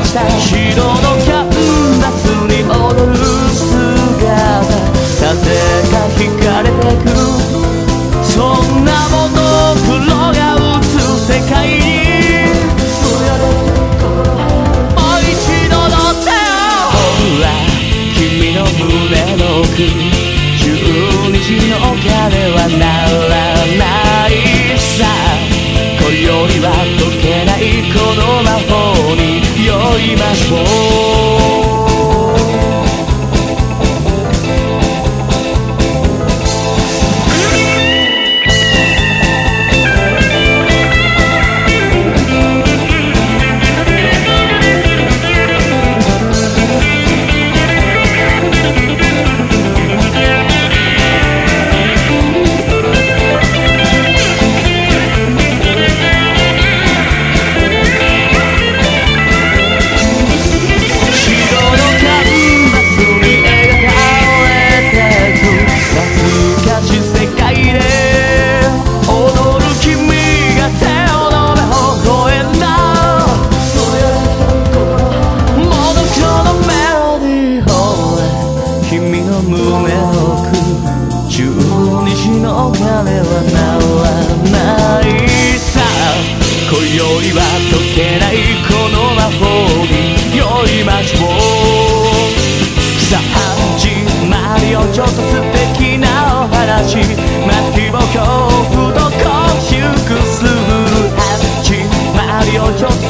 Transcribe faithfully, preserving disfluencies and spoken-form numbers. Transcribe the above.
した白のキャンバスに踊る姿、風が引かれてく、そんなモノクロが映す世界にもう一度乗ってよ。ほら君の胸の奥、じゅうにじの鐘は鳴らないさ、今宵は解けないこの魔法に酔いましょう。今宵は解けないこの魔法に酔いましょう。さあ始まるよちょっと素敵なお話、巻きぼ恐怖と幸福する始まるよちょっと